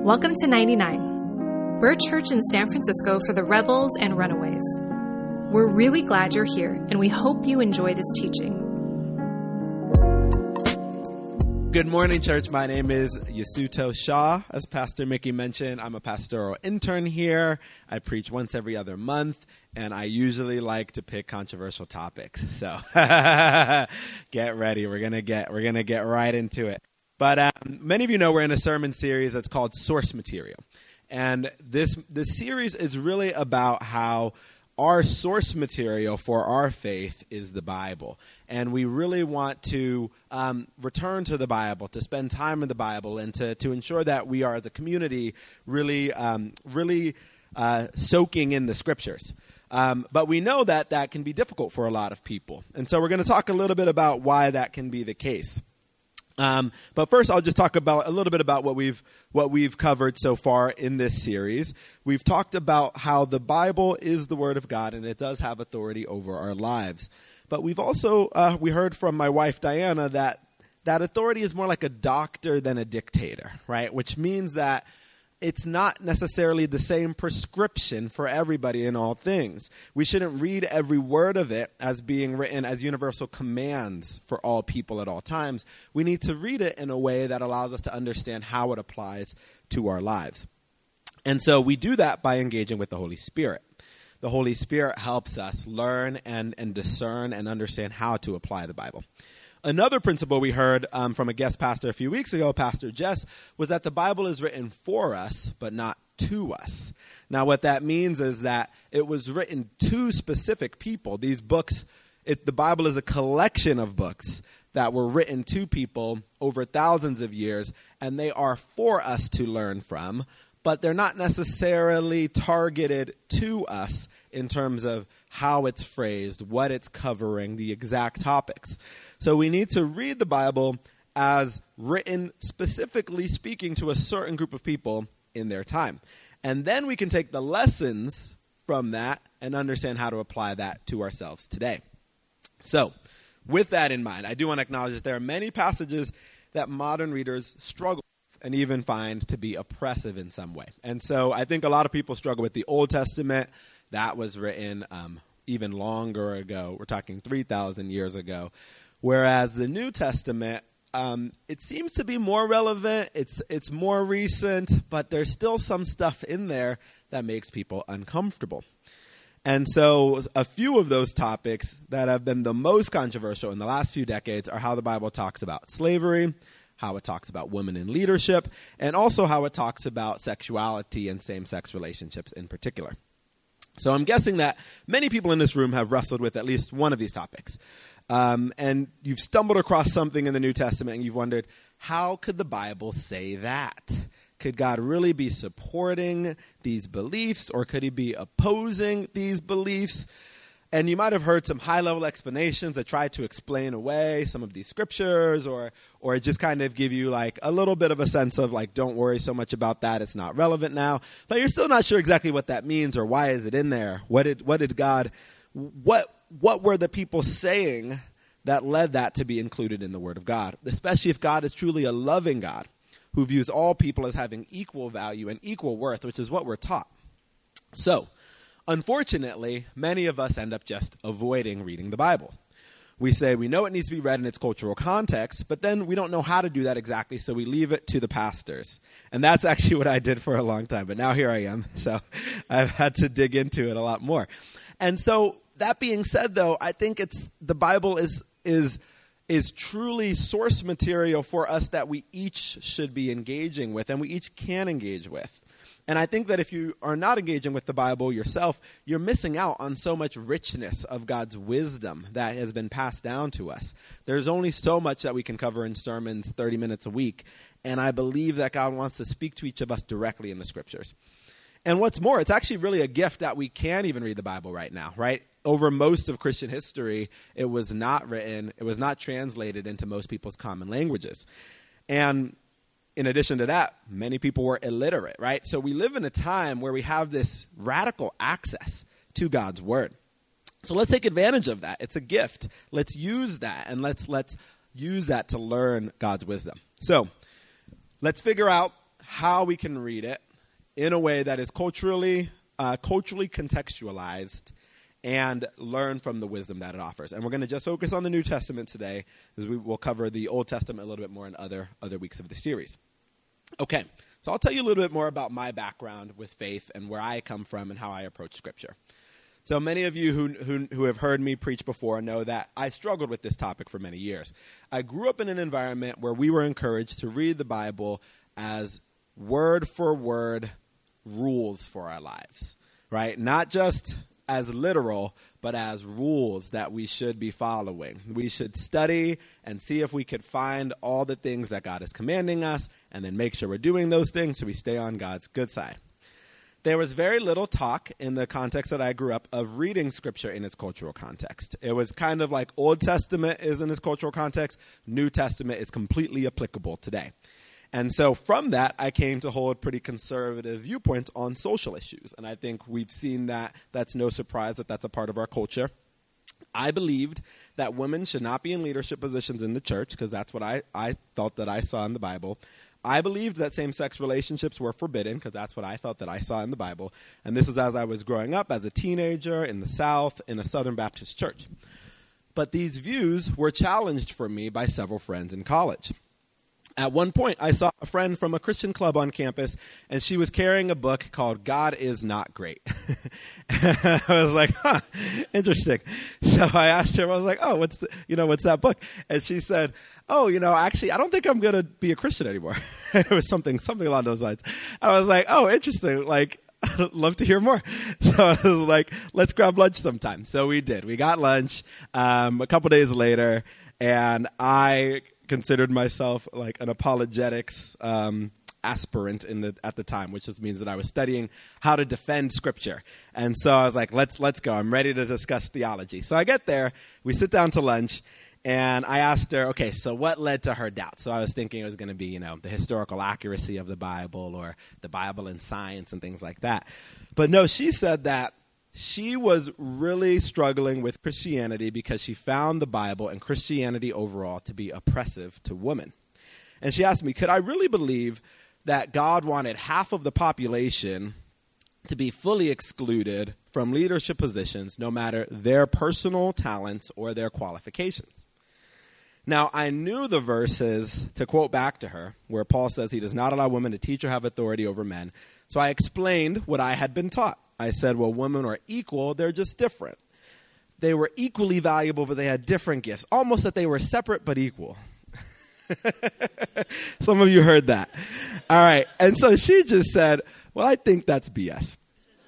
Welcome to 99. We're a church in San Francisco for the rebels and runaways. We're really glad you're here, and we hope you enjoy this teaching. Good morning, church. My name is Yasuto Shah. As Pastor Mickey mentioned, I'm a pastoral intern here. I preach once every other month, and I usually like to pick controversial topics. So get ready. We're gonna get right into it. But many of you know we're in a sermon series that's called Source Material, and this series is really about how our source material for our faith is the Bible. And we really want to return to the Bible, to spend time in the Bible, and to ensure that we are, as a community, really soaking in the Scriptures. But we know that can be difficult for a lot of people. And so we're going to talk a little bit about why that can be the case. But first, I'll just talk about a little bit about what we've covered so far in this series. We've talked about how the Bible is the Word of God, and it does have authority over our lives. But we've also we heard from my wife Diana that authority is more like a doctor than a dictator, right? Which means that it's not necessarily the same prescription for everybody in all things. We shouldn't read every word of it as being written as universal commands for all people at all times. We need to read it in a way that allows us to understand how it applies to our lives. And so we do that by engaging with the Holy Spirit. The Holy Spirit helps us learn and discern and understand how to apply the Bible. Another principle we heard from a guest pastor a few weeks ago, Pastor Jess, was that the Bible is written for us, but not to us. Now, what that means is that it was written to specific people. These books, the Bible is a collection of books that were written to people over thousands of years, and they are for us to learn from, but they're not necessarily targeted to us in terms of how it's phrased, what it's covering, the exact topics. So we need to read the Bible as written specifically speaking to a certain group of people in their time. And then we can take the lessons from that and understand how to apply that to ourselves today. So with that in mind, I do want to acknowledge that there are many passages that modern readers struggle with and even find to be oppressive in some way. And so I think a lot of people struggle with the Old Testament. That was written even longer ago. We're talking 3,000 years ago. Whereas the New Testament, it seems to be more relevant. It's more recent, but there's still some stuff in there that makes people uncomfortable. And so a few of those topics that have been the most controversial in the last few decades are how the Bible talks about slavery, how it talks about women in leadership, and also how it talks about sexuality and same-sex relationships in particular. So I'm guessing that many people in this room have wrestled with at least one of these topics. And you've stumbled across something in the New Testament and you've wondered, how could the Bible say that? Could God really be supporting these beliefs, or could he be opposing these beliefs? And you might have heard some high-level explanations that try to explain away some of these scriptures, or just kind of give you like a little bit of a sense of like, don't worry so much about that, it's not relevant now. But you're still not sure exactly what that means or why is it in there. What were the people saying that led that to be included in the Word of God? Especially if God is truly a loving God who views all people as having equal value and equal worth, which is what we're taught. So, unfortunately, many of us end up just avoiding reading the Bible. We say we know it needs to be read in its cultural context, but then we don't know how to do that exactly, so we leave it to the pastors. And that's actually what I did for a long time, but now here I am, so I've had to dig into it a lot more. And so, that being said, though, I think the Bible is truly source material for us that we each should be engaging with, and we each can engage with. And I think that if you are not engaging with the Bible yourself, you're missing out on so much richness of God's wisdom that has been passed down to us. There's only so much that we can cover in sermons 30 minutes a week, and I believe that God wants to speak to each of us directly in the Scriptures. And what's more, it's actually really a gift that we can even read the Bible right now, right? Over most of Christian history, it was not written, it was not translated into most people's common languages. And in addition to that, many people were illiterate, right? So we live in a time where we have this radical access to God's Word. So let's take advantage of that. It's a gift. Let's use that, and let's use that to learn God's wisdom. So let's figure out how we can read it in a way that is culturally contextualized and learn from the wisdom that it offers. And we're going to just focus on the New Testament today, as we will cover the Old Testament a little bit more in other weeks of the series. Okay, so I'll tell you a little bit more about my background with faith and where I come from and how I approach Scripture. So many of you who have heard me preach before know that I struggled with this topic for many years. I grew up in an environment where we were encouraged to read the Bible as word-for-word rules for our lives, right? Not just as literal, but as rules that we should be following. We should study and see if we could find all the things that God is commanding us and then make sure we're doing those things so we stay on God's good side. There was very little talk in the context that I grew up of reading Scripture in its cultural context. It was kind of like Old Testament is in its cultural context, New Testament is completely applicable today. And so from that, I came to hold pretty conservative viewpoints on social issues. And I think we've seen that that's no surprise that that's a part of our culture. I believed that women should not be in leadership positions in the church because that's what I felt that I saw in the Bible. I believed that same-sex relationships were forbidden because that's what I thought that I saw in the Bible. And this is as I was growing up as a teenager in the South in a Southern Baptist church. But these views were challenged for me by several friends in college. At one point, I saw a friend from a Christian club on campus, and she was carrying a book called God Is Not Great. I was like, interesting. So I asked her, I was like, oh, what's that book? And she said, oh, actually, I don't think I'm going to be a Christian anymore. It was something along those lines. I was like, oh, interesting. Like, I'd love to hear more. So I was like, let's grab lunch sometime. So we did. We got lunch a couple days later, and I considered myself like an apologetics aspirant at the time, which just means that I was studying how to defend Scripture. And so I was like, let's go. I'm ready to discuss theology. So I get there, we sit down to lunch, and I asked her, okay, so what led to her doubt? So I was thinking it was going to be, the historical accuracy of the Bible or the Bible and science and things like that. But no, she said that she was really struggling with Christianity because she found the Bible and Christianity overall to be oppressive to women. And she asked me, could I really believe that God wanted half of the population to be fully excluded from leadership positions, no matter their personal talents or their qualifications? Now, I knew the verses, to quote back to her, where Paul says he does not allow women to teach or have authority over men. So I explained what I had been taught. I said, well, women are equal, they're just different. They were equally valuable, but they had different gifts. Almost that they were separate but equal. Some of you heard that. All right. And so she just said, well, I think that's BS.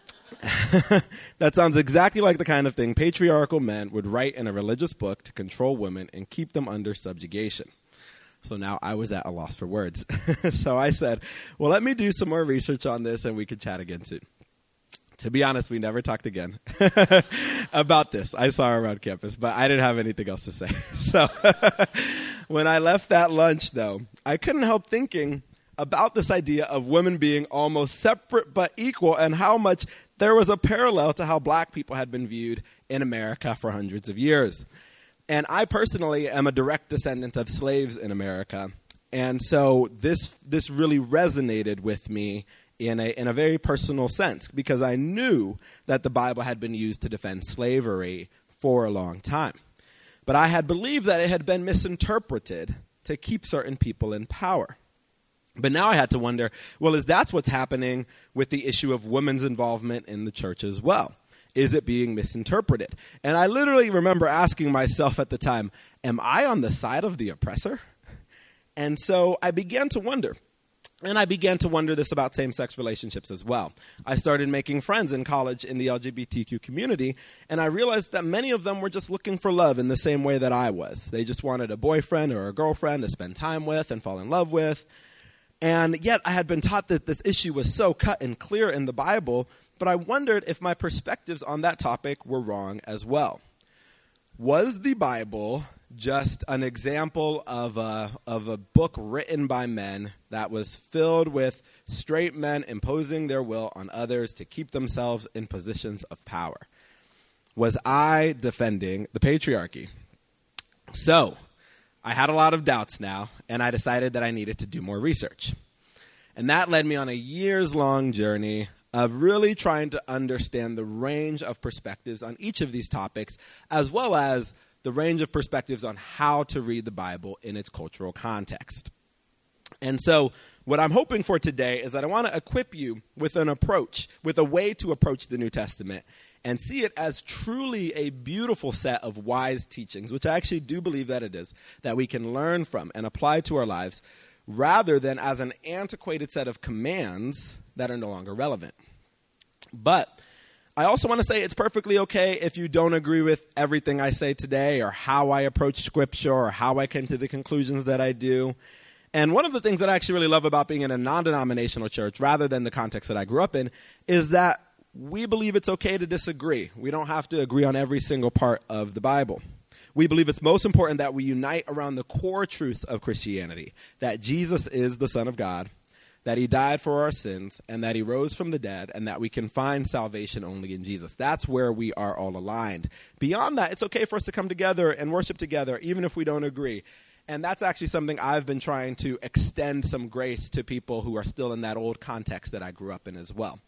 That sounds exactly like the kind of thing patriarchal men would write in a religious book to control women and keep them under subjugation. So now I was at a loss for words. So I said, well, let me do some more research on this and we could chat again soon. To be honest, we never talked again about this. I saw her around campus, but I didn't have anything else to say. So when I left that lunch, though, I couldn't help thinking about this idea of women being almost separate but equal and how much there was a parallel to how black people had been viewed in America for hundreds of years. And I personally am a direct descendant of slaves in America. And so this really resonated with me in a very personal sense, because I knew that the Bible had been used to defend slavery for a long time. But I had believed that it had been misinterpreted to keep certain people in power. But now I had to wonder, well, is that what's happening with the issue of women's involvement in the church as well? Is it being misinterpreted? And I literally remember asking myself at the time, am I on the side of the oppressor? And so I began to wonder. And I began to wonder this about same-sex relationships as well. I started making friends in college in the LGBTQ community, and I realized that many of them were just looking for love in the same way that I was. They just wanted a boyfriend or a girlfriend to spend time with and fall in love with. And yet I had been taught that this issue was so cut and clear in the Bible, but I wondered if my perspectives on that topic were wrong as well. Was the Bible just an example of a book written by men that was filled with straight men imposing their will on others to keep themselves in positions of power? Was I defending the patriarchy? So I had a lot of doubts now, and I decided that I needed to do more research. And that led me on a years-long journey of really trying to understand the range of perspectives on each of these topics, as well as the range of perspectives on how to read the Bible in its cultural context. And so what I'm hoping for today is that I want to equip you with an approach, with a way to approach the New Testament and see it as truly a beautiful set of wise teachings, which I actually do believe that it is, that we can learn from and apply to our lives, rather than as an antiquated set of commands that are no longer relevant. But I also want to say it's perfectly okay if you don't agree with everything I say today or how I approach Scripture or how I came to the conclusions that I do. And one of the things that I actually really love about being in a non-denominational church, rather than the context that I grew up in, is that we believe it's okay to disagree. We don't have to agree on every single part of the Bible. We believe it's most important that we unite around the core truth of Christianity, that Jesus is the Son of God, that he died for our sins, and that he rose from the dead, and that we can find salvation only in Jesus. That's where we are all aligned. Beyond that, it's okay for us to come together and worship together, even if we don't agree. And that's actually something I've been trying to extend some grace to people who are still in that old context that I grew up in as well.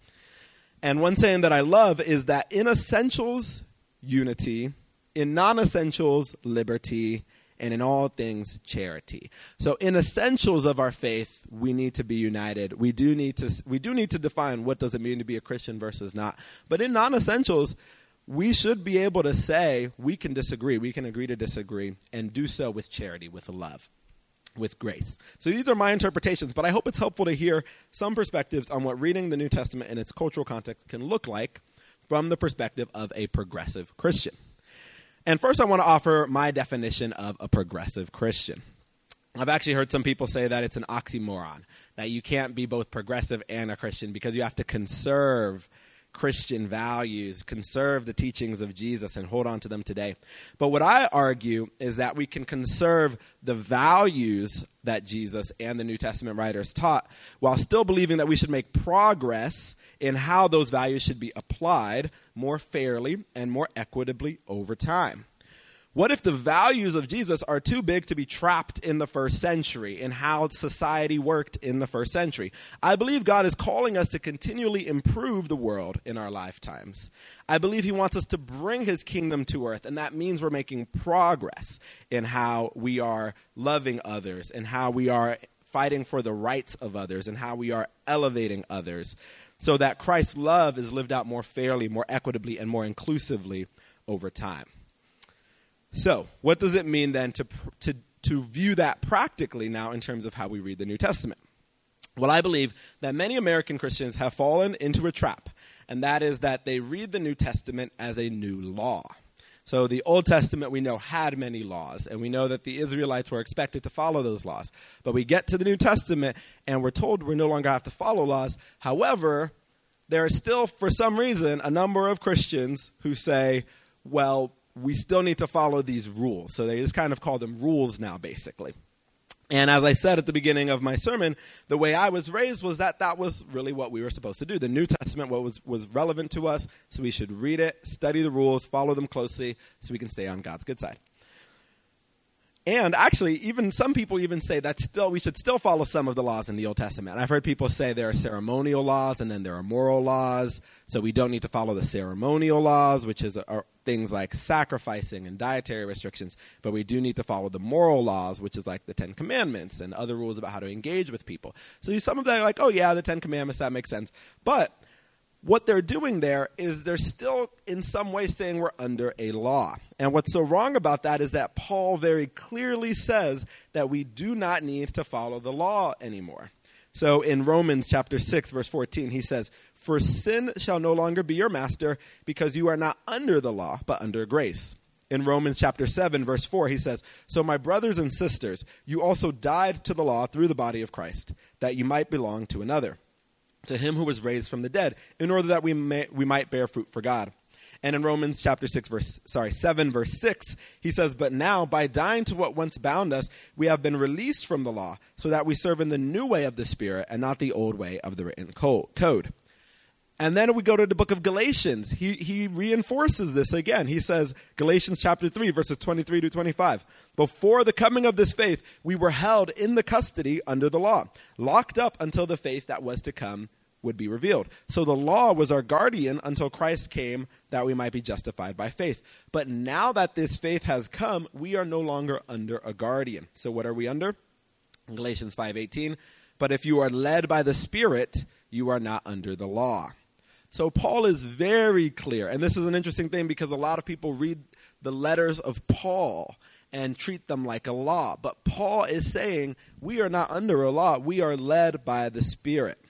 And one saying that I love is that in essentials, unity, in non-essentials, liberty, and in all things, charity. So in essentials of our faith, we need to be united. We do need to define what does it mean to be a Christian versus not. But in non-essentials, we should be able to say we can disagree. We can agree to disagree and do so with charity, with love, with grace. So these are my interpretations, but I hope it's helpful to hear some perspectives on what reading the New Testament in its cultural context can look like from the perspective of a progressive Christian. And first I want to offer my definition of a progressive Christian. I've actually heard some people say that it's an oxymoron, that you can't be both progressive and a Christian because you have to conserve Christian values, conserve the teachings of Jesus, and hold on to them today. But what I argue is that we can conserve the values that Jesus and the New Testament writers taught while still believing that we should make progress in how those values should be applied more fairly and more equitably over time. What if the values of Jesus are too big to be trapped in the first century, in how society worked in the first century? I believe God is calling us to continually improve the world in our lifetimes. I believe he wants us to bring his kingdom to earth, and that means we're making progress in how we are loving others, and how we are fighting for the rights of others, and how we are elevating others, so that Christ's love is lived out more fairly, more equitably, and more inclusively over time. So, what does it mean then to view that practically now in terms of how we read the New Testament? Well, I believe that many American Christians have fallen into a trap, and that is that they read the New Testament as a new law. So the Old Testament, we know, had many laws, and we know that the Israelites were expected to follow those laws. But we get to the New Testament, and we're told we no longer have to follow laws. However, there are still, for some reason, a number of Christians who say, well, we still need to follow these rules. So they just kind of call them rules now, basically. And as I said at the beginning of my sermon, the way I was raised was that was really what we were supposed to do. The New Testament was relevant to us, so we should read it, study the rules, follow them closely, so we can stay on God's good side. And actually, even some people even say that we should still follow some of the laws in the Old Testament. I've heard people say there are ceremonial laws and then there are moral laws, so we don't need to follow the ceremonial laws, which are things like sacrificing and dietary restrictions, but we do need to follow the moral laws, which is like the Ten Commandments and other rules about how to engage with people. So some of them are like, oh yeah, the Ten Commandments, that makes sense. But what they're doing there is they're still in some way saying we're under a law. And what's so wrong about that is that Paul very clearly says that we do not need to follow the law anymore. So in Romans chapter 6, verse 14, he says, "For sin shall no longer be your master, because you are not under the law, but under grace." In Romans chapter 7, verse 4, he says, "So my brothers and sisters, you also died to the law through the body of Christ, that you might belong to another, to him who was raised from the dead, in order that we might bear fruit for God." And in Romans chapter 7, verse 6, he says, "But now, by dying to what once bound us, we have been released from the law, so that we serve in the new way of the Spirit and not the old way of the written code." And then we go to the book of Galatians. He reinforces this again. He says, Galatians chapter 3, verses 23 to 25. Before the coming of this faith, we were held in the custody under the law, locked up until the faith that was to come would be revealed. So the law was our guardian until Christ came that we might be justified by faith. But now that this faith has come, we are no longer under a guardian. So what are we under? In Galatians 5:18, but if you are led by the Spirit, you are not under the law. So Paul is very clear, and this is an interesting thing because a lot of people read the letters of Paul and treat them like a law. But Paul is saying we are not under a law. We are led by the Spirit.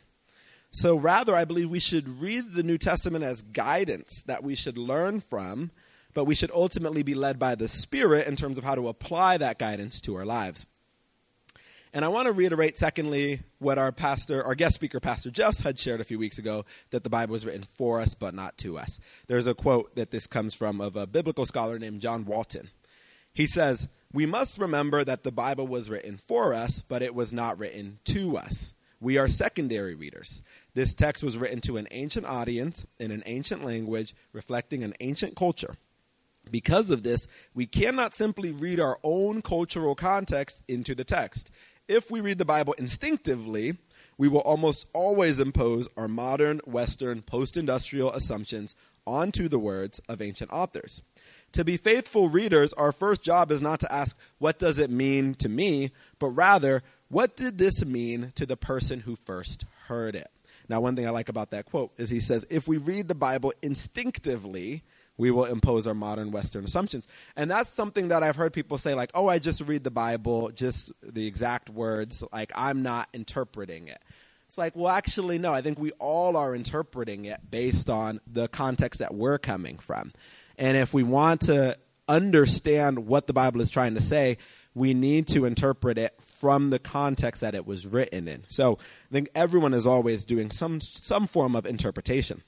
So rather, I believe we should read the New Testament as guidance that we should learn from, but we should ultimately be led by the Spirit in terms of how to apply that guidance to our lives. And I want to reiterate, secondly, what our guest speaker, Pastor Jess, had shared a few weeks ago, that the Bible was written for us but not to us. There's a quote that this comes from of a biblical scholar named John Walton. He says, "We must remember that the Bible was written for us, but it was not written to us. We are secondary readers. This text was written to an ancient audience in an ancient language, reflecting an ancient culture. Because of this, we cannot simply read our own cultural context into the text. If we read the Bible instinctively, we will almost always impose our modern, Western, post-industrial assumptions onto the words of ancient authors. To be faithful readers, our first job is not to ask, what does it mean to me? But rather, what did this mean to the person who first heard it?" Now, one thing I like about that quote is he says, if we read the Bible instinctively, we will impose our modern Western assumptions. And that's something that I've heard people say, like, oh, I just read the Bible, just the exact words, like I'm not interpreting it. It's like, well, actually, no, I think we all are interpreting it based on the context that we're coming from. And if we want to understand what the Bible is trying to say, we need to interpret it from the context that it was written in. So I think everyone is always doing some form of interpretation.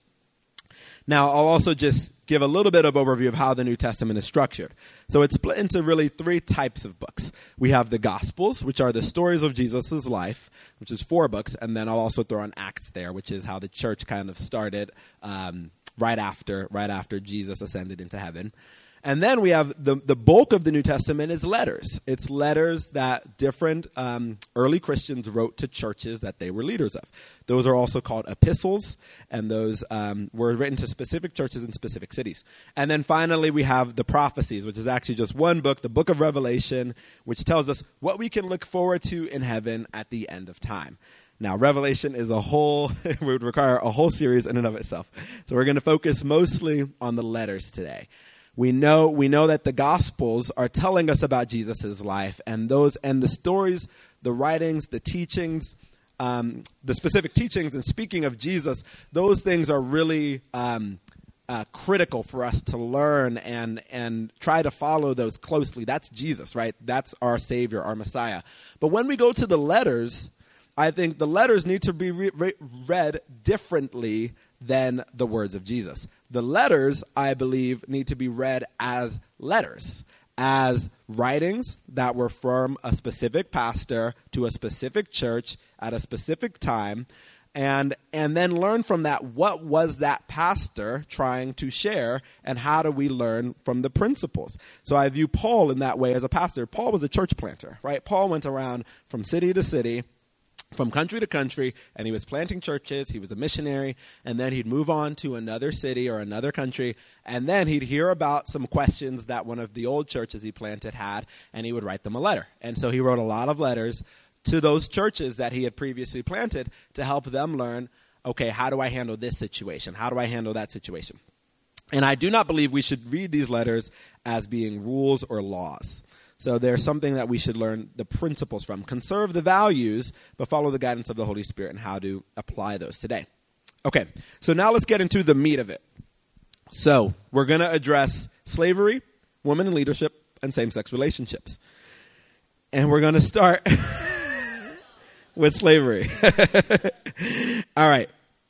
Now, I'll also just give a little bit of overview of how the New Testament is structured. So it's split into really three types of books. We have the Gospels, which are the stories of Jesus' life, which is 4 books, and then I'll also throw in Acts there, which is how the church kind of started right after Jesus ascended into heaven. And then we have the bulk of the New Testament is letters. It's letters that different early Christians wrote to churches that they were leaders of. Those are also called epistles, and those were written to specific churches in specific cities. And then finally we have the prophecies, which is actually just one book, the book of Revelation, which tells us what we can look forward to in heaven at the end of time. Now, Revelation is it would require a whole series in and of itself. So we're going to focus mostly on the letters today. We know that the Gospels are telling us about Jesus' life, and the stories, the writings, the teachings, the specific teachings, and speaking of Jesus, those things are really critical for us to learn and try to follow those closely. That's Jesus, right? That's our Savior, our Messiah. But when we go to the letters, I think the letters need to be read differently than the words of Jesus. The letters, I believe, need to be read as letters, as writings that were from a specific pastor to a specific church at a specific time, and then learn from that, what was that pastor trying to share, and how do we learn from the principles? So I view Paul in that way as a pastor. Paul was a church planter, right? Paul went around from city to city, from country to country, and he was planting churches. He was a missionary, and then he'd move on to another city or another country, and then he'd hear about some questions that one of the old churches he planted had, and he would write them a letter. And so he wrote a lot of letters to those churches that he had previously planted to help them learn, okay, how do I handle this situation? How do I handle that situation? And I do not believe we should read these letters as being rules or laws. So there's something that we should learn the principles from. Conserve the values, but follow the guidance of the Holy Spirit and how to apply those today. Okay, so now let's get into the meat of it. So we're going to address slavery, women in leadership, and same-sex relationships. And we're going to start with slavery. All right.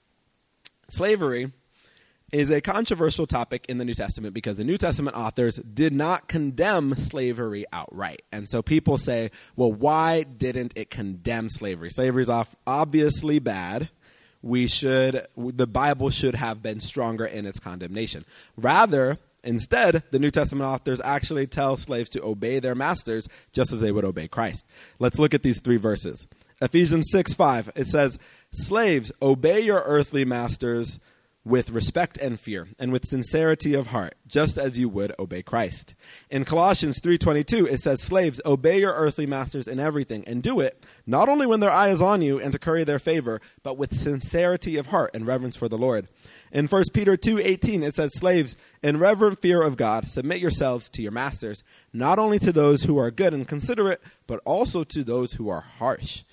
Slavery is a controversial topic in the New Testament because the New Testament authors did not condemn slavery outright. And so people say, well, why didn't it condemn slavery? Slavery is obviously bad. the Bible should have been stronger in its condemnation. Rather, instead, the New Testament authors actually tell slaves to obey their masters just as they would obey Christ. Let's look at these 3 verses. Ephesians 6:5, it says, "Slaves, obey your earthly masters with respect and fear, and with sincerity of heart, just as you would obey Christ." In Colossians 3:22, it says, "Slaves, obey your earthly masters in everything, and do it, not only when their eye is on you and to curry their favor, but with sincerity of heart and reverence for the Lord." In 1 Peter 2:18, it says, "Slaves, in reverent fear of God, submit yourselves to your masters, not only to those who are good and considerate, but also to those who are harsh."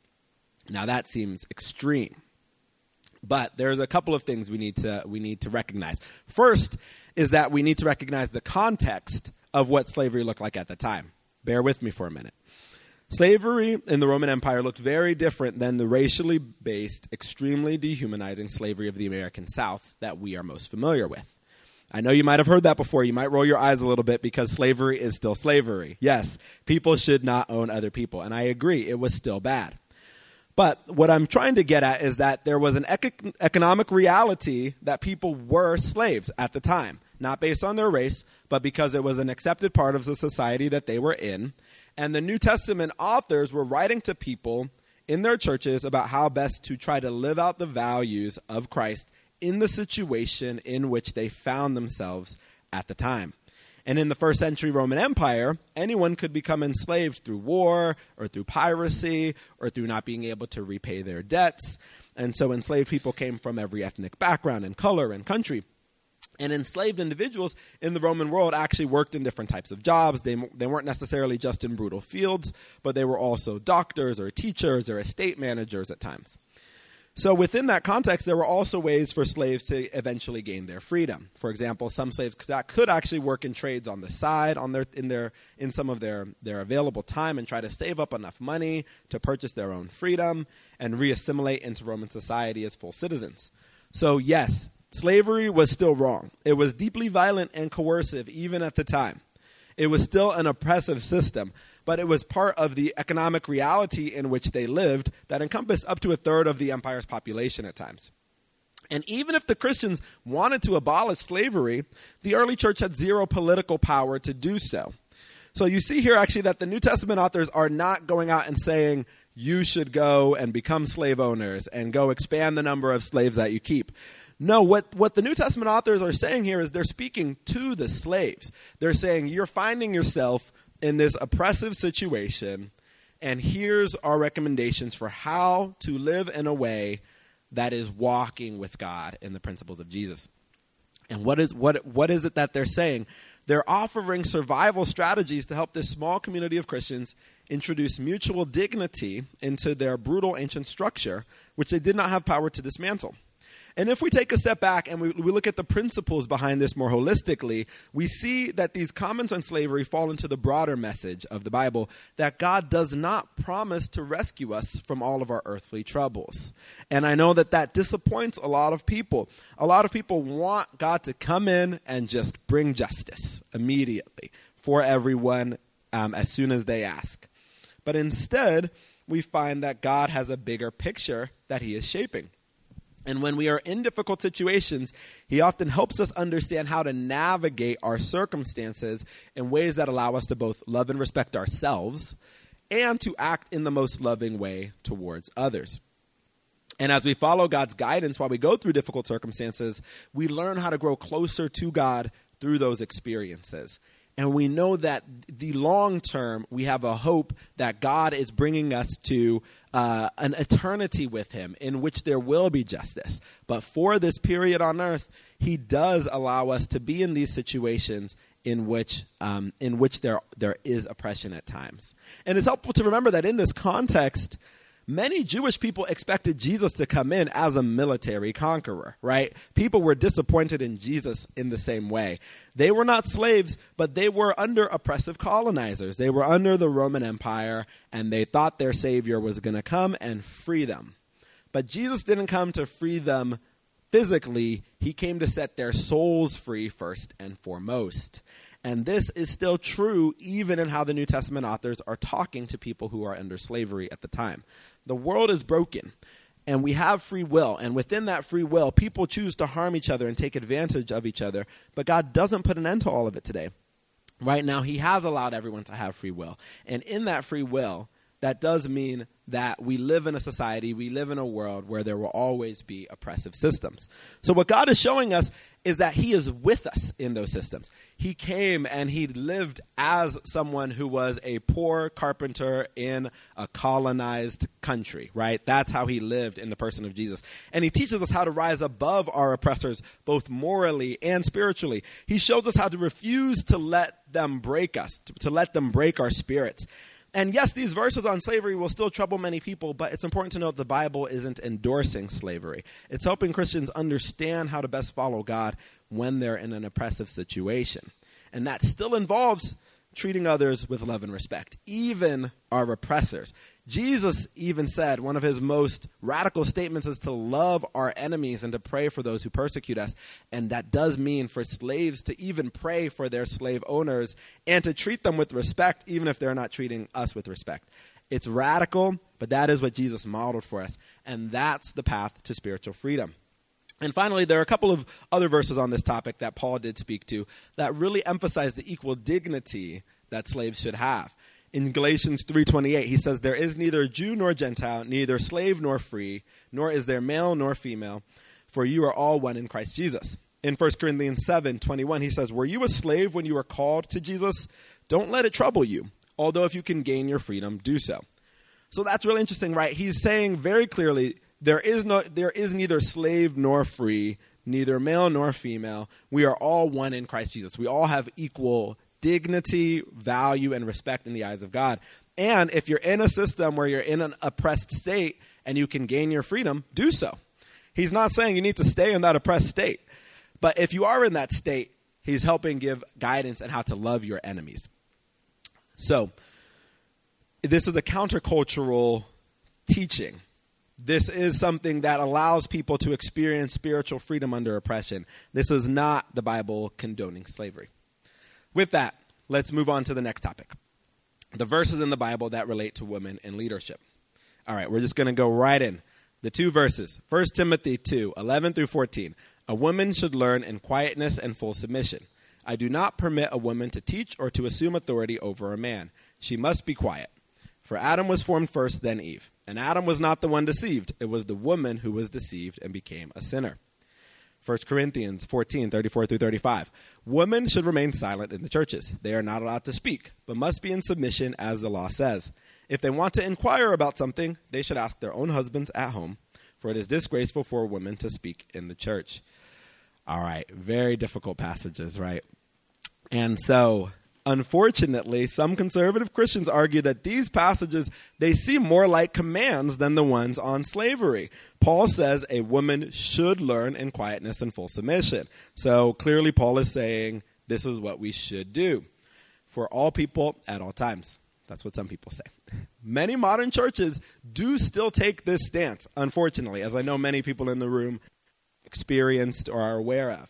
Now that seems extreme. But there's a couple of things we need to recognize. First is that we need to recognize the context of what slavery looked like at the time. Bear with me for a minute. Slavery in the Roman Empire looked very different than the racially based, extremely dehumanizing slavery of the American South that we are most familiar with. I know you might have heard that before. You might roll your eyes a little bit because slavery is still slavery. Yes, people should not own other people, and I agree, it was still bad. But what I'm trying to get at is that there was an economic reality that people were slaves at the time, not based on their race, but because it was an accepted part of the society that they were in. And the New Testament authors were writing to people in their churches about how best to try to live out the values of Christ in the situation in which they found themselves at the time. And in the first century Roman Empire, anyone could become enslaved through war or through piracy or through not being able to repay their debts. And so enslaved people came from every ethnic background and color and country. And enslaved individuals in the Roman world actually worked in different types of jobs. They weren't necessarily just in brutal fields, but they were also doctors or teachers or estate managers at times. So within that context, there were also ways for slaves to eventually gain their freedom. For example, some slaves could actually work in trades on the side in some of their available time and try to save up enough money to purchase their own freedom and reassimilate into Roman society as full citizens. So yes, slavery was still wrong. It was deeply violent and coercive even at the time. It was still an oppressive system, but it was part of the economic reality in which they lived that encompassed up to a third of the empire's population at times. And even if the Christians wanted to abolish slavery, the early church had zero political power to do so. So you see here actually that the New Testament authors are not going out and saying, you should go and become slave owners and go expand the number of slaves that you keep. No, what the New Testament authors are saying here is they're speaking to the slaves. They're saying, you're finding yourself in this oppressive situation, and here's our recommendations for how to live in a way that is walking with God in the principles of Jesus. And what is it that they're saying? They're offering survival strategies to help this small community of Christians introduce mutual dignity into their brutal ancient structure, which they did not have power to dismantle. And if we take a step back and we look at the principles behind this more holistically, we see that these comments on slavery fall into the broader message of the Bible that God does not promise to rescue us from all of our earthly troubles. And I know that disappoints a lot of people. A lot of people want God to come in and just bring justice immediately for everyone as soon as they ask. But instead, we find that God has a bigger picture that he is shaping. And when we are in difficult situations, he often helps us understand how to navigate our circumstances in ways that allow us to both love and respect ourselves and to act in the most loving way towards others. And as we follow God's guidance while we go through difficult circumstances, we learn how to grow closer to God through those experiences. And we know that the long term, we have a hope that God is bringing us to an eternity with him in which there will be justice. But for this period on earth, he does allow us to be in these situations in which there is oppression at times. And it's helpful to remember that in this context, many Jewish people expected Jesus to come in as a military conqueror, right? People were disappointed in Jesus in the same way. They were not slaves, but they were under oppressive colonizers. They were under the Roman Empire, and they thought their Savior was going to come and free them. But Jesus didn't come to free them physically. He came to set their souls free first and foremost. And this is still true even in how the New Testament authors are talking to people who are under slavery at the time. The world is broken, And we have free will. And within that free will, people choose to harm each other and take advantage of each other. But God doesn't put an end to all of it today. Right now, he has allowed everyone to have free will. And in that free will, that does mean that we live in a society, we live in a world where there will always be oppressive systems. So what God is showing us is that he is with us in those systems. He came and he lived as someone who was a poor carpenter in a colonized country, right? That's how he lived in the person of Jesus. And he teaches us how to rise above our oppressors, both morally and spiritually. He shows us how to refuse to let them break us, to let them break our spirits. And yes, these verses on slavery will still trouble many people, but it's important to note the Bible isn't endorsing slavery. It's helping Christians understand how to best follow God when they're in an oppressive situation. And that still involves treating others with love and respect, even our oppressors. Jesus even said one of his most radical statements is to love our enemies and to pray for those who persecute us. And that does mean for slaves to even pray for their slave owners and to treat them with respect, even if they're not treating us with respect. It's radical, but that is what Jesus modeled for us. And that's the path to spiritual freedom. And finally, there are a couple of other verses on this topic that Paul did speak to that really emphasize the equal dignity that slaves should have. In Galatians 3:28, he says, "There is neither Jew nor Gentile, neither slave nor free, nor is there male nor female, for you are all one in Christ Jesus." In 1 Corinthians 7:21, he says, "Were you a slave when you were called to Jesus? Don't let it trouble you. Although if you can gain your freedom, do so." So that's really interesting, right? He's saying very clearly, there is neither slave nor free, neither male nor female. We are all one in Christ Jesus. We all have equal dignity, value, and respect in the eyes of God. And if you're in a system where you're in an oppressed state and you can gain your freedom, do so. He's not saying you need to stay in that oppressed state. But if you are in that state, he's helping give guidance on how to love your enemies. So this is a countercultural teaching. This is something that allows people to experience spiritual freedom under oppression. This is not the Bible condoning slavery. With that, let's move on to the next topic. The verses in the Bible that relate to women in leadership. All right, we're just going to go right in. The two verses, 1 Timothy 2:11 through 14. "A woman should learn in quietness and full submission. I do not permit a woman to teach or to assume authority over a man. She must be quiet. For Adam was formed first, then Eve. And Adam was not the one deceived. It was the woman who was deceived and became a sinner." 1 Corinthians 14:34 through 35. "Women should remain silent in the churches. They are not allowed to speak, but must be in submission as the law says. If they want to inquire about something, they should ask their own husbands at home, for it is disgraceful for a woman to speak in the church." All right, very difficult passages, right? And so, unfortunately, some conservative Christians argue that these passages, they seem more like commands than the ones on slavery. Paul says a woman should learn in quietness and full submission. So clearly Paul is saying this is what we should do for all people at all times. That's what some people say. Many modern churches do still take this stance, unfortunately, as I know many people in the room experienced or are aware of.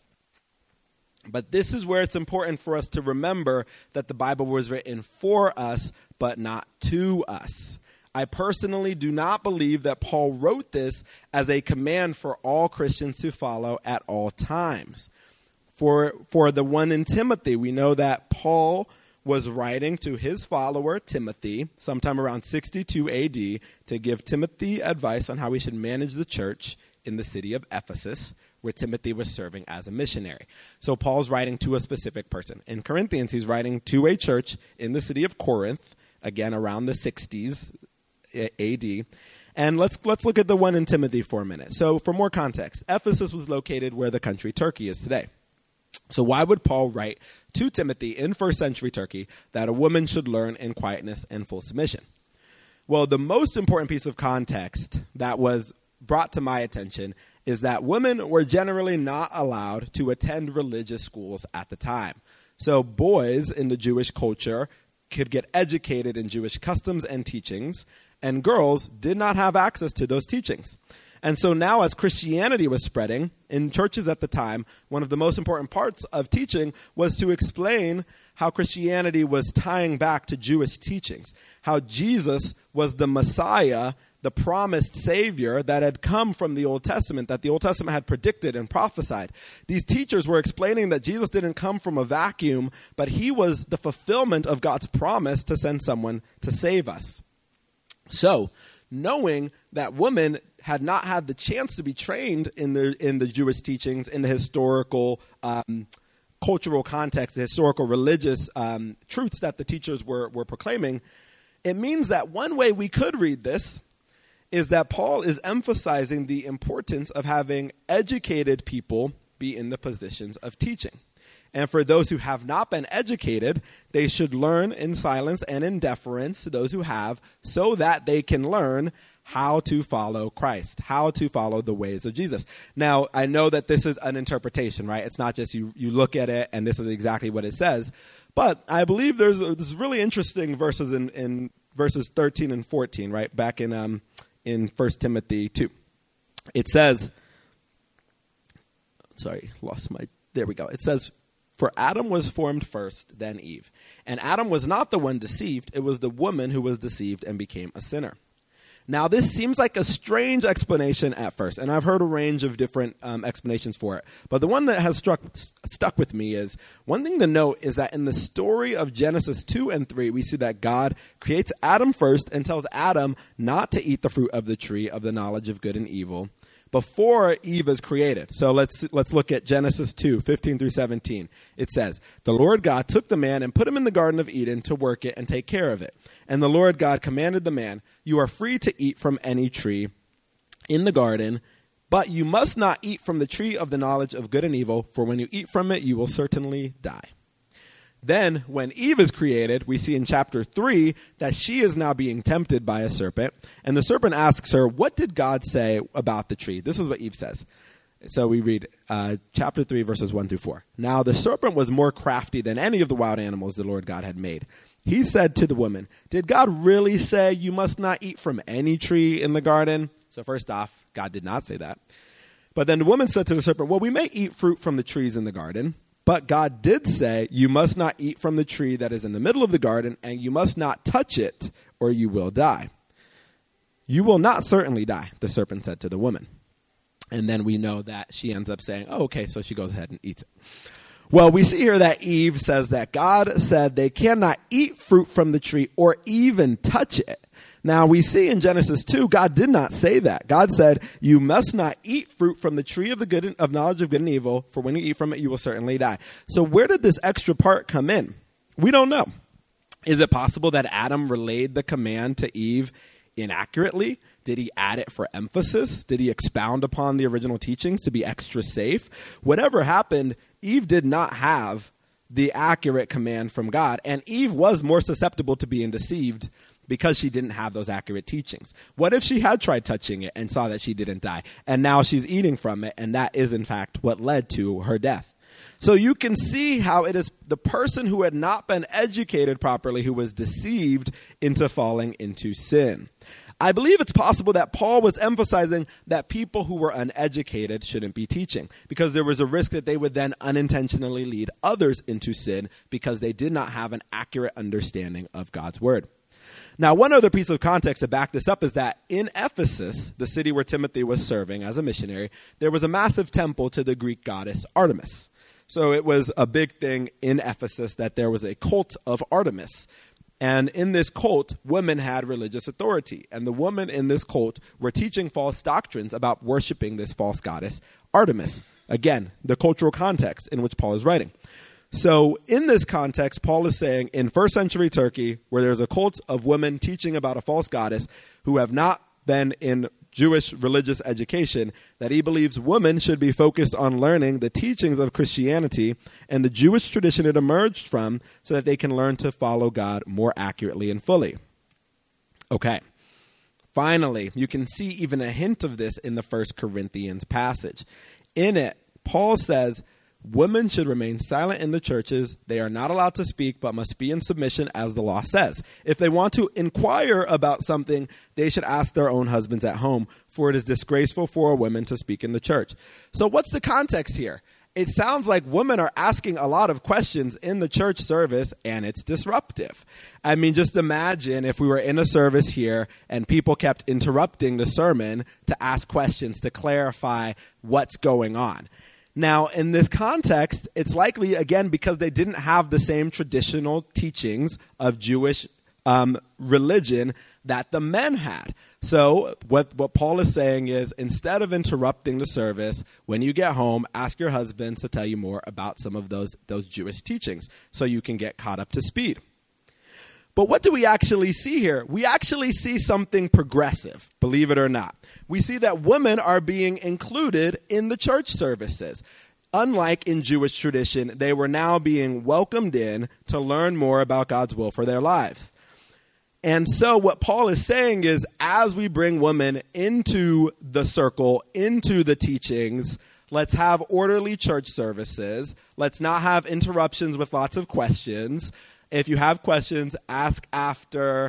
But this is where it's important for us to remember that the Bible was written for us, but not to us. I personally do not believe that Paul wrote this as a command for all Christians to follow at all times. For the one in Timothy, we know that Paul was writing to his follower, Timothy, sometime around 62 AD, to give Timothy advice on how he should manage the church in the city of Ephesus, where Timothy was serving as a missionary. So Paul's writing to a specific person. In Corinthians, he's writing to a church in the city of Corinth, again around the 60s AD. And let's look at the one in Timothy for a minute. So for more context, Ephesus was located where the country Turkey is today. So why would Paul write to Timothy in first century Turkey that a woman should learn in quietness and full submission? Well, the most important piece of context that was brought to my attention is that women were generally not allowed to attend religious schools at the time. So boys in the Jewish culture could get educated in Jewish customs and teachings, and girls did not have access to those teachings. And so now as Christianity was spreading in churches at the time, one of the most important parts of teaching was to explain how Christianity was tying back to Jewish teachings, how Jesus was the Messiah the promised Savior that had come from the Old Testament, that the Old Testament had predicted and prophesied. These teachers were explaining that Jesus didn't come from a vacuum, but he was the fulfillment of God's promise to send someone to save us. So, knowing that women had not had the chance to be trained in the Jewish teachings, in the historical cultural context, the historical religious truths that the teachers were proclaiming, it means that one way we could read this is that Paul is emphasizing the importance of having educated people be in the positions of teaching. And for those who have not been educated, they should learn in silence and in deference to those who have, so that they can learn how to follow Christ, how to follow the ways of Jesus. Now, I know that this is an interpretation, right? It's not just you look at it and this is exactly what it says. But I believe there's really interesting verses in verses 13 and 14, right? Back in 1 Timothy 2. It says, there we go. It says, "For Adam was formed first, then Eve. And Adam was not the one deceived. It was the woman who was deceived and became a sinner." Now, this seems like a strange explanation at first, and I've heard a range of different explanations for it. But the one that has stuck with me is, one thing to note is that in the story of Genesis 2 and 3, we see that God creates Adam first and tells Adam not to eat the fruit of the tree of the knowledge of good and evil before Eve is created. So let's look at Genesis 2, 15 through 17. It says, "The Lord God took the man and put him in the Garden of Eden to work it and take care of it. And the Lord God commanded the man, 'You are free to eat from any tree in the garden, but you must not eat from the tree of the knowledge of good and evil, for when you eat from it, you will certainly die.'" Then, when Eve is created, we see in chapter 3 that she is now being tempted by a serpent. And the serpent asks her, "What did God say about the tree?" This is what Eve says. So we read chapter 3, verses 1 through 4. "Now the serpent was more crafty than any of the wild animals the Lord God had made. He said to the woman, 'Did God really say you must not eat from any tree in the garden?'" So first off, God did not say that. "But then the woman said to the serpent, 'Well, we may eat fruit from the trees in the garden. But God did say, you must not eat from the tree that is in the middle of the garden, and you must not touch it, or you will die.' 'You will not certainly die,' the serpent said to the woman." And then we know that she ends up saying, "Oh, okay," so she goes ahead and eats it. Well, we see here that Eve says that God said they cannot eat fruit from the tree or even touch it. Now, we see in Genesis 2, God did not say that. God said, "You must not eat fruit from the tree of knowledge of good and evil, for when you eat from it, you will certainly die." So where did this extra part come in? We don't know. Is it possible that Adam relayed the command to Eve inaccurately? Did he add it for emphasis? Did he expound upon the original teachings to be extra safe? Whatever happened, Eve did not have the accurate command from God, and Eve was more susceptible to being deceived because she didn't have those accurate teachings. What if she had tried touching it and saw that she didn't die, and now she's eating from it, and that is in fact what led to her death? So you can see how it is the person who had not been educated properly who was deceived into falling into sin. I believe it's possible that Paul was emphasizing that people who were uneducated shouldn't be teaching, because there was a risk that they would then unintentionally lead others into sin because they did not have an accurate understanding of God's word. Now, one other piece of context to back this up is that in Ephesus, the city where Timothy was serving as a missionary, there was a massive temple to the Greek goddess Artemis. So it was a big thing in Ephesus that there was a cult of Artemis. And in this cult, women had religious authority. And the women in this cult were teaching false doctrines about worshiping this false goddess, Artemis. Again, the cultural context in which Paul is writing. So in this context, Paul is saying in first century Turkey, where there's a cult of women teaching about a false goddess who have not been in Jewish religious education, that he believes women should be focused on learning the teachings of Christianity and the Jewish tradition it emerged from so that they can learn to follow God more accurately and fully. Okay. Finally, you can see even a hint of this in the 1 Corinthians passage. In it, Paul says, women should remain silent in the churches. They are not allowed to speak, but must be in submission as the law says. If they want to inquire about something, they should ask their own husbands at home, for it is disgraceful for a woman to speak in the church. So what's the context here? it sounds like women are asking a lot of questions in the church service, and it's disruptive. I mean, just imagine if we were in a service here and people kept interrupting the sermon to ask questions to clarify what's going on. Now, in this context, it's likely, again, because they didn't have the same traditional teachings of Jewish religion that the men had. So what Paul is saying is, instead of interrupting the service, when you get home, ask your husbands to tell you more about some of those Jewish teachings so you can get caught up to speed. But what do we actually see here? We actually see something progressive, believe it or not. We see that women are being included in the church services. Unlike in Jewish tradition, they were now being welcomed in to learn more about God's will for their lives. And so what Paul is saying is, as we bring women into the circle, into the teachings, let's have orderly church services. Let's not have interruptions with lots of questions. If you have questions, ask after.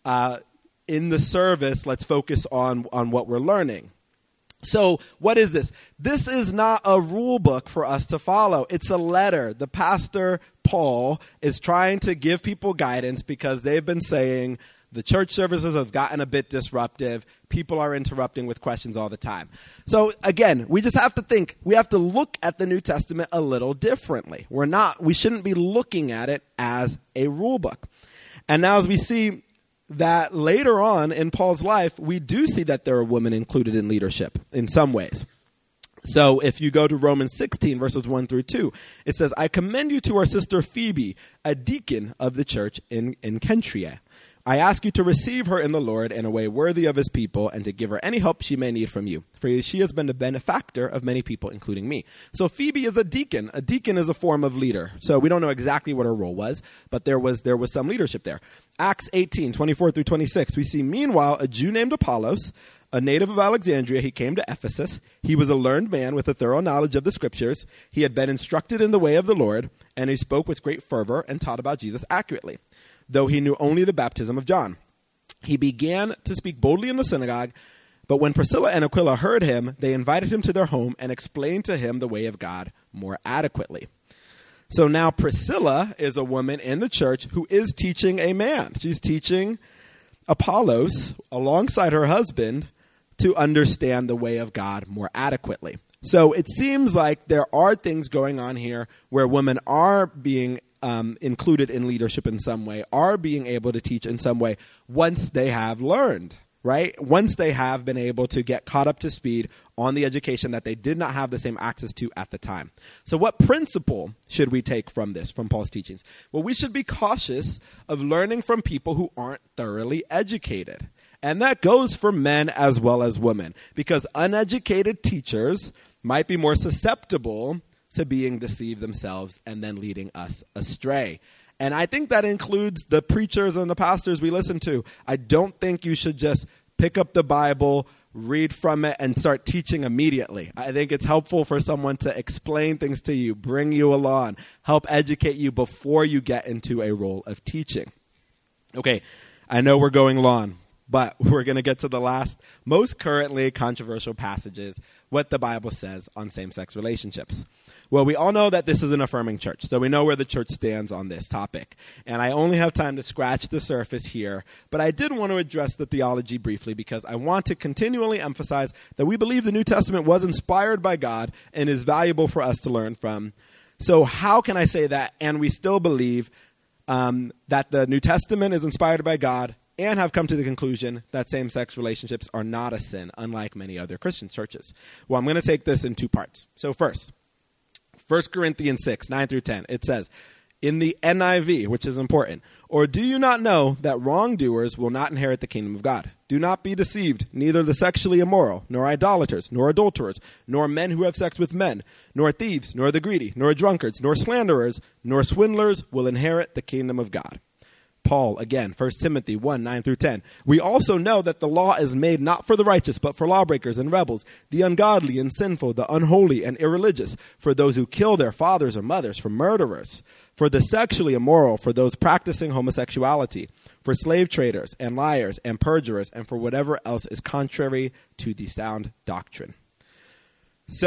In the service, let's focus on what we're learning. So what is this? This is not a rule book for us to follow. It's a letter. The pastor, Paul, is trying to give people guidance because they've been saying the church services have gotten a bit disruptive. People are interrupting with questions all the time. So again, we just have to think. We have to look at the New Testament a little differently. We shouldn't be looking at it as a rule book. And now as we see that later on in Paul's life, we do see that there are women included in leadership in some ways. So if you go to Romans 16, verses 1 through 2, it says, I commend you to our sister Phoebe, a deacon of the church in Cenchrea. I ask you to receive her in the Lord in a way worthy of his people and to give her any help she may need from you. For she has been a benefactor of many people, including me. So Phoebe is a deacon. A deacon is a form of leader. So we don't know exactly what her role was, but there was some leadership there. Acts 18, 24 through 26, we see, meanwhile, a Jew named Apollos, a native of Alexandria, he came to Ephesus. He was a learned man with a thorough knowledge of the scriptures. He had been instructed in the way of the Lord, and he spoke with great fervor and taught about Jesus accurately, though he knew only the baptism of John. He began to speak boldly in the synagogue, but when Priscilla and Aquila heard him, they invited him to their home and explained to him the way of God more adequately. So now Priscilla is a woman in the church who is teaching a man. She's teaching Apollos alongside her husband to understand the way of God more adequately. So it seems like there are things going on here where women are being included in leadership in some way, are being able to teach in some way once they have learned, right? Once they have been able to get caught up to speed on the education that they did not have the same access to at the time. So what principle should we take from this, from Paul's teachings? Well, we should be cautious of learning from people who aren't thoroughly educated. And that goes for men as well as women, because uneducated teachers might be more susceptible to being deceived themselves and then leading us astray. And I think that includes the preachers and the pastors we listen to. I don't think you should just pick up the Bible, read from it, and start teaching immediately. I think it's helpful for someone to explain things to you, bring you along, help educate you before you get into a role of teaching. Okay, I know we're going long, but we're going to get to the last, most currently controversial passages, what the Bible says on same-sex relationships. Well, we all know that this is an affirming church, so we know where the church stands on this topic. And I only have time to scratch the surface here, but I did want to address the theology briefly because I want to continually emphasize that we believe the New Testament was inspired by God and is valuable for us to learn from. So how can I say that and we still believe that the New Testament is inspired by God and have come to the conclusion that same-sex relationships are not a sin, unlike many other Christian churches? Well, I'm going to take this in two parts. So first, 1 Corinthians 6, 9 through 10, it says, in the NIV, which is important, or do you not know that wrongdoers will not inherit the kingdom of God? Do not be deceived, neither the sexually immoral, nor idolaters, nor adulterers, nor men who have sex with men, nor thieves, nor the greedy, nor drunkards, nor slanderers, nor swindlers will inherit the kingdom of God. Paul, again, 1 Timothy 1, 9 through 10. We also know that the law is made not for the righteous, but for lawbreakers and rebels, the ungodly and sinful, the unholy and irreligious, for those who kill their fathers or mothers, for murderers, for the sexually immoral, for those practicing homosexuality, for slave traders and liars and perjurers, and for whatever else is contrary to the sound doctrine. So,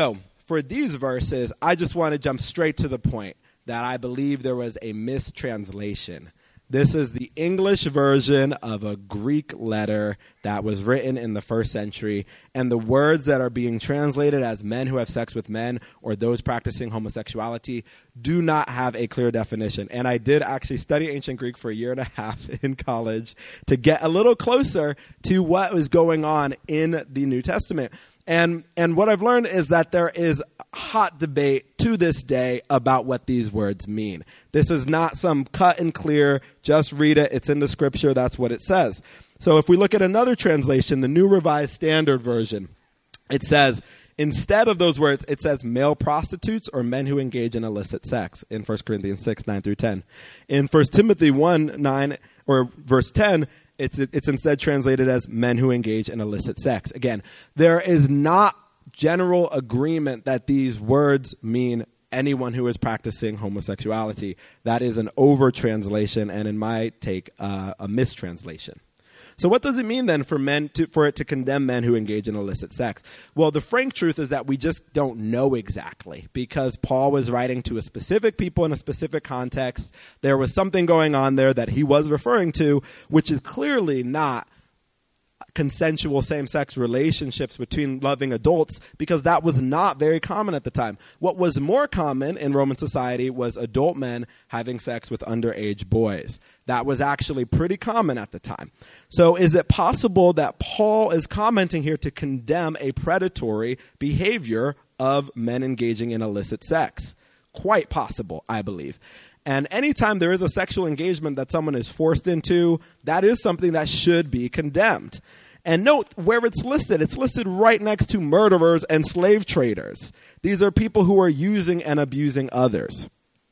for these verses, I just want to jump straight to the point that I believe there was a mistranslation. This is the English version of a Greek letter that was written in the 1st century, and the words that are being translated as men who have sex with men or those practicing homosexuality do not have a clear definition. And I did actually study ancient Greek for a year and a half in college to get a little closer to what was going on in the New Testament. And what I've learned is that there is hot debate to this day about what these words mean. This is not some cut and clear, just read it, it's in the scripture, that's what it says. So if we look at another translation, the New Revised Standard Version, it says, instead of those words, it says male prostitutes or men who engage in illicit sex in 1 Corinthians 6, 9 through 10. In 1 Timothy 1, 9, or verse 10, it's instead translated as men who engage in illicit sex. Again, there is not general agreement that these words mean anyone who is practicing homosexuality. That is an over-translation and, in my take, a mistranslation. So what does it mean then for it to condemn men who engage in illicit sex? Well, the frank truth is that we just don't know exactly, because Paul was writing to a specific people in a specific context. There was something going on there that he was referring to, which is clearly not consensual same-sex relationships between loving adults, because that was not very common at the time. What was more common in Roman society was adult men having sex with underage boys. That was actually pretty common at the time. So is it possible that Paul is commenting here to condemn a predatory behavior of men engaging in illicit sex? Quite possible, I believe. And anytime there is a sexual engagement that someone is forced into, that is something that should be condemned. And note where it's listed right next to murderers and slave traders. These are people who are using and abusing others.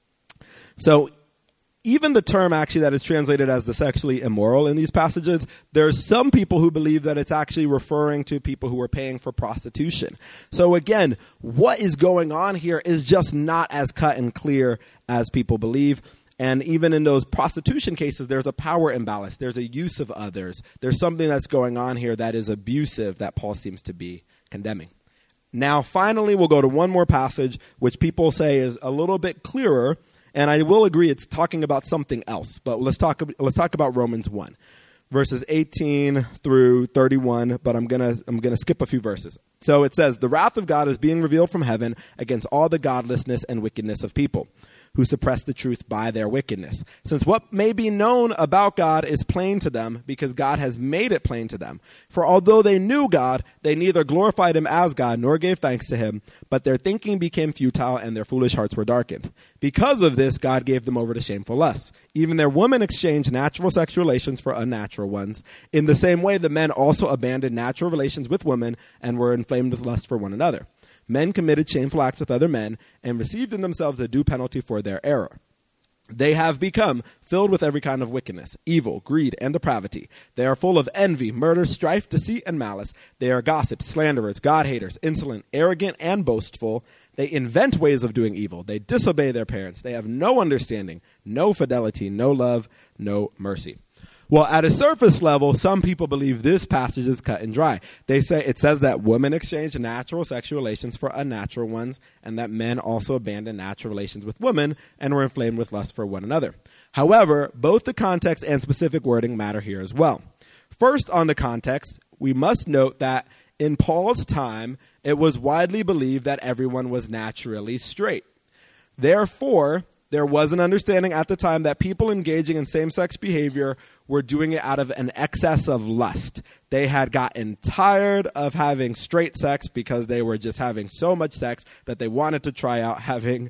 So even the term actually that is translated as the sexually immoral in these passages, there's some people who believe that it's actually referring to people who are paying for prostitution. So again, what is going on here is just not as cut and clear as people believe. And even in those prostitution cases, there's a power imbalance. There's a use of others. There's something that's going on here that is abusive that Paul seems to be condemning. Now, finally, we'll go to one more passage, which people say is a little bit clearer. And I will agree it's talking about something else. But let's talk about Romans 1, verses 18 through 31. But I'm gonna skip a few verses. So it says, "The wrath of God is being revealed from heaven against all the godlessness and wickedness of people, who suppress the truth by their wickedness. Since what may be known about God is plain to them, because God has made it plain to them. For although they knew God, they neither glorified him as God nor gave thanks to him, but their thinking became futile and their foolish hearts were darkened. Because of this, God gave them over to shameful lusts. Even their women exchanged natural sexual relations for unnatural ones. In the same way, the men also abandoned natural relations with women and were inflamed with lust for one another. Men committed shameful acts with other men and received in themselves the due penalty for their error. They have become filled with every kind of wickedness, evil, greed, and depravity. They are full of envy, murder, strife, deceit, and malice. They are gossips, slanderers, God-haters, insolent, arrogant, and boastful. They invent ways of doing evil. They disobey their parents. They have no understanding, no fidelity, no love, no mercy." Well, at a surface level, some people believe this passage is cut and dry. They say it says that women exchange natural sexual relations for unnatural ones, and that men also abandon natural relations with women and were inflamed with lust for one another. However, both the context and specific wording matter here as well. First, on the context, we must note that in Paul's time, it was widely believed that everyone was naturally straight. Therefore, there was an understanding at the time that people engaging in same-sex behavior were doing it out of an excess of lust. They had gotten tired of having straight sex because they were just having so much sex that they wanted to try out having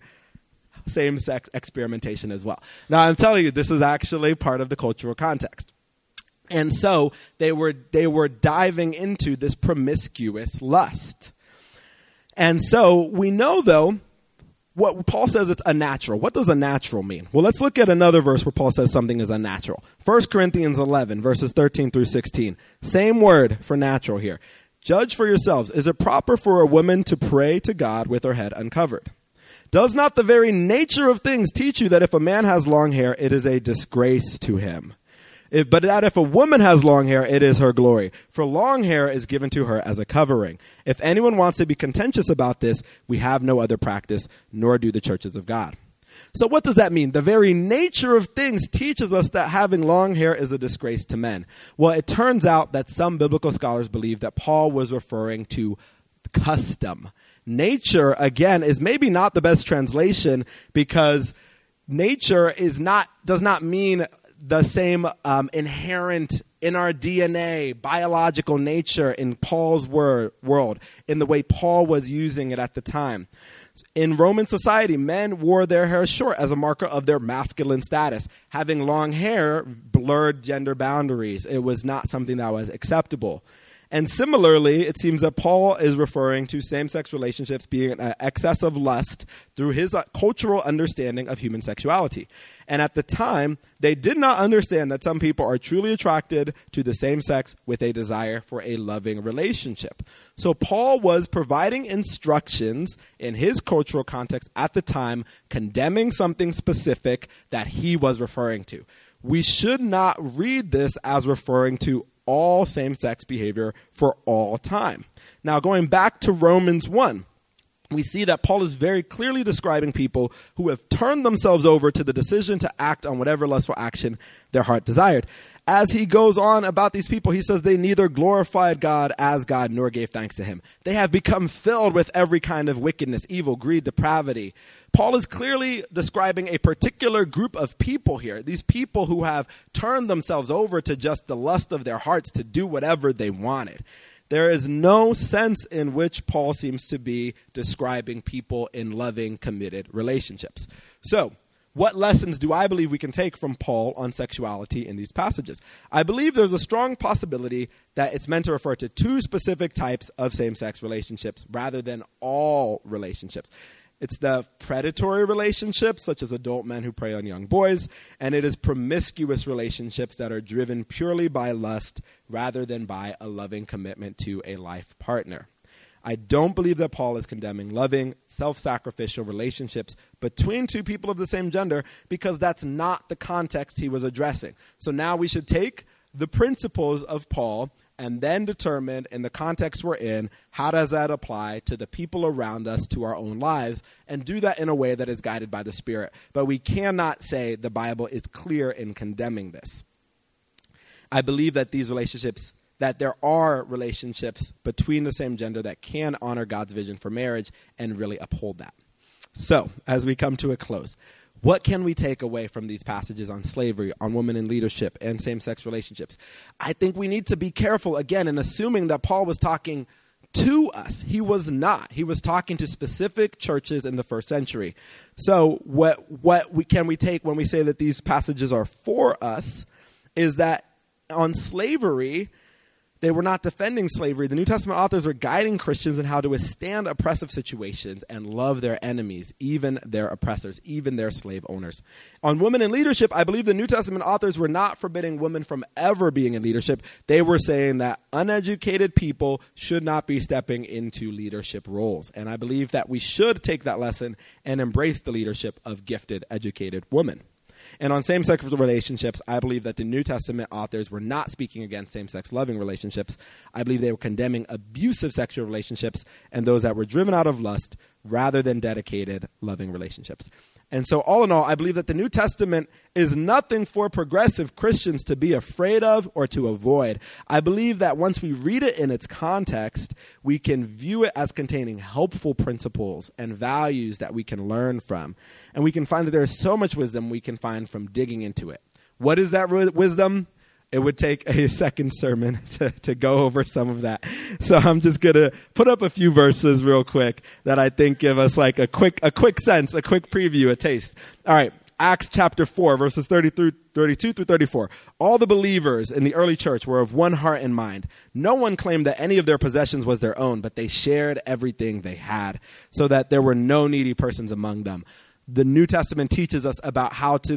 same-sex experimentation as well. Now, I'm telling you, this is actually part of the cultural context. And so they were diving into this promiscuous lust. And so we know, though, what Paul says it's unnatural. What does unnatural mean? Well, let's look at another verse where Paul says something is unnatural. 1 Corinthians 11, verses 13 through 16. Same word for natural here. "Judge for yourselves. Is it proper for a woman to pray to God with her head uncovered? Does not the very nature of things teach you that if a man has long hair, it is a disgrace to him? But that if a woman has long hair, it is her glory. For long hair is given to her as a covering. If anyone wants to be contentious about this, we have no other practice, nor do the churches of God. So what does that mean? The very nature of things teaches us that having long hair is a disgrace to men. Well, it turns out that some biblical scholars believe that Paul was referring to custom. Nature, again, is maybe not the best translation because nature does not mean the same inherent in our DNA, biological nature in Paul's world, in the way Paul was using it at the time. In Roman society, men wore their hair short as a marker of their masculine status. Having long hair blurred gender boundaries. It was not something that was acceptable. And similarly, it seems that Paul is referring to same-sex relationships being an excess of lust through his cultural understanding of human sexuality. And at the time, they did not understand that some people are truly attracted to the same sex with a desire for a loving relationship. So Paul was providing instructions in his cultural context at the time, condemning something specific that he was referring to. We should not read this as referring to all same-sex behavior for all time. Now, going back to Romans 1, we see that Paul is very clearly describing people who have turned themselves over to the decision to act on whatever lustful action their heart desired. As he goes on about these people, he says they neither glorified God as God nor gave thanks to him. They have become filled with every kind of wickedness, evil, greed, depravity. Paul is clearly describing a particular group of people here, these people who have turned themselves over to just the lust of their hearts to do whatever they wanted. There is no sense in which Paul seems to be describing people in loving, committed relationships. So, what lessons do I believe we can take from Paul on sexuality in these passages? I believe there's a strong possibility that it's meant to refer to two specific types of same-sex relationships rather than all relationships. It's the predatory relationships, such as adult men who prey on young boys, and it is promiscuous relationships that are driven purely by lust rather than by a loving commitment to a life partner. I don't believe that Paul is condemning loving, self-sacrificial relationships between two people of the same gender because that's not the context he was addressing. So now we should take the principles of Paul and then determine in the context we're in, how does that apply to the people around us, to our own lives, and do that in a way that is guided by the Spirit. But we cannot say the Bible is clear in condemning this. I believe that these relationships, that there are relationships between the same gender that can honor God's vision for marriage and really uphold that. So, as we come to a close, what can we take away from these passages on slavery, on women in leadership, and same-sex relationships? I think we need to be careful, again, in assuming that Paul was talking to us. He was not. He was talking to specific churches in the first century. So what can we take when we say that these passages are for us is that on slavery, they were not defending slavery. The New Testament authors were guiding Christians in how to withstand oppressive situations and love their enemies, even their oppressors, even their slave owners. On women in leadership, I believe the New Testament authors were not forbidding women from ever being in leadership. They were saying that uneducated people should not be stepping into leadership roles. And I believe that we should take that lesson and embrace the leadership of gifted, educated women. And on same-sex relationships, I believe that the New Testament authors were not speaking against same-sex loving relationships. I believe they were condemning abusive sexual relationships and those that were driven out of lust rather than dedicated, loving relationships. And so all in all, I believe that the New Testament is nothing for progressive Christians to be afraid of or to avoid. I believe that once we read it in its context, we can view it as containing helpful principles and values that we can learn from. And we can find that there is so much wisdom we can find from digging into it. What is that wisdom? It would take a second sermon to go over some of that. So I'm just going to put up a few verses real quick that I think give us like a quick sense, a quick preview, a taste. All right, Acts chapter 4, verses 32 through 34. All the believers in the early church were of one heart and mind. No one claimed that any of their possessions was their own, but they shared everything they had, so that there were no needy persons among them. The New Testament teaches us about how to be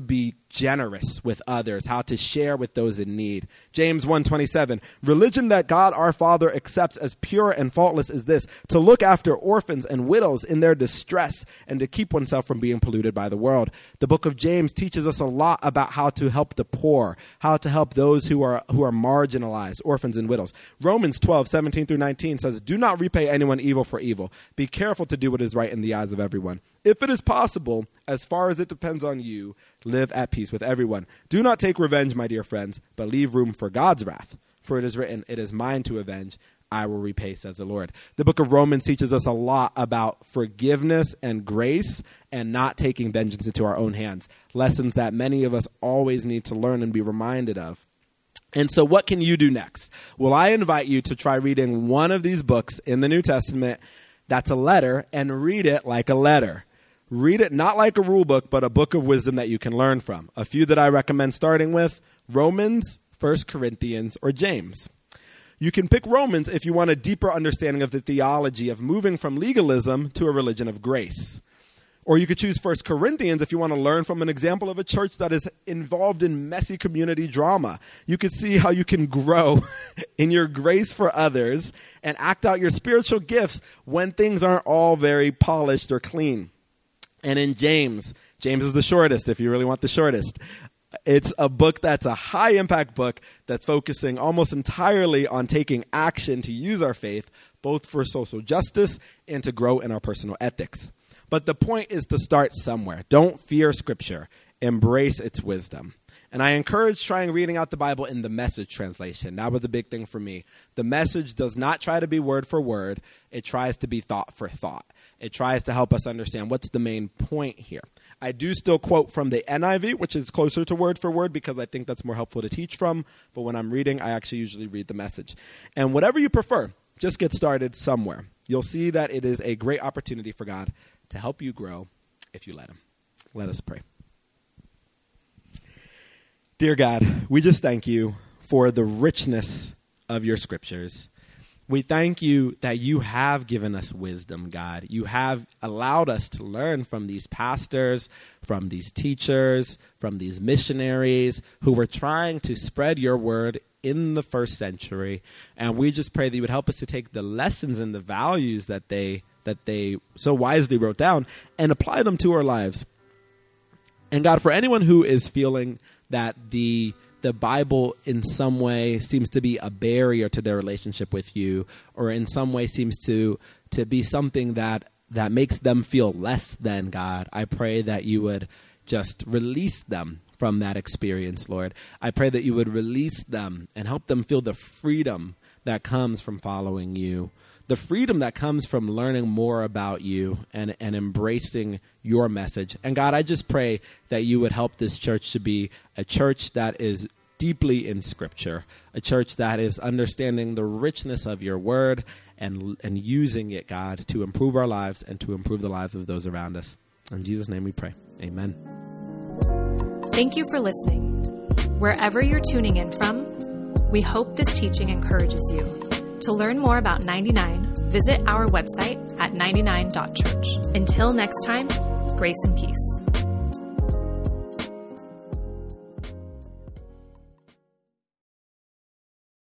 generous with others, how to share with those in need. James 1:27, religion that God our Father accepts as pure and faultless is this, to look after orphans and widows in their distress and to keep oneself from being polluted by the world. The book of James teaches us a lot about how to help the poor, how to help those who are marginalized, orphans and widows. Romans 12:17-19 says, do not repay anyone evil for evil. Be careful to do what is right in the eyes of everyone. If it is possible, as far as it depends on you, live at peace with everyone. Do not take revenge, my dear friends, but leave room for God's wrath. For it is written, it is mine to avenge. I will repay, says the Lord. The book of Romans teaches us a lot about forgiveness and grace and not taking vengeance into our own hands. Lessons that many of us always need to learn and be reminded of. And so what can you do next? Well, I invite you to try reading one of these books in the New Testament that's a letter and read it like a letter. Read it not like a rule book, but a book of wisdom that you can learn from. A few that I recommend starting with, Romans, 1 Corinthians, or James. You can pick Romans if you want a deeper understanding of the theology of moving from legalism to a religion of grace. Or you could choose 1 Corinthians if you want to learn from an example of a church that is involved in messy community drama. You could see how you can grow in your grace for others and act out your spiritual gifts when things aren't all very polished or clean. And in James is the shortest if you really want the shortest. It's a book that's a high-impact book that's focusing almost entirely on taking action to use our faith, both for social justice and to grow in our personal ethics. But the point is to start somewhere. Don't fear Scripture. Embrace its wisdom. And I encourage trying reading out the Bible in the Message translation. That was a big thing for me. The Message does not try to be word for word. It tries to be thought for thought. It tries to help us understand what's the main point here. I do still quote from the NIV, which is closer to word for word because I think that's more helpful to teach from. But when I'm reading, I actually usually read the Message. And whatever you prefer, just get started somewhere. You'll see that it is a great opportunity for God to help you grow if you let him. Let us pray. Dear God, we just thank you for the richness of your scriptures. We thank you that you have given us wisdom, God. You have allowed us to learn from these pastors, from these teachers, from these missionaries who were trying to spread your word in the first century. And we just pray that you would help us to take the lessons and the values that they so wisely wrote down and apply them to our lives. And God, for anyone who is feeling that the Bible in some way seems to be a barrier to their relationship with you, or in some way seems to be something that makes them feel less than, God, I pray that you would just release them from that experience, Lord. I pray that you would release them and help them feel the freedom that comes from following you, the freedom that comes from learning more about you and embracing your message. And God, I just pray that you would help this church to be a church that is deeply in Scripture, a church that is understanding the richness of your word and using it, God, to improve our lives and to improve the lives of those around us. In Jesus' name we pray. Amen. Thank you for listening. Wherever you're tuning in from, we hope this teaching encourages you. To learn more about 99, visit our website at 99.church. Until next time, grace and peace.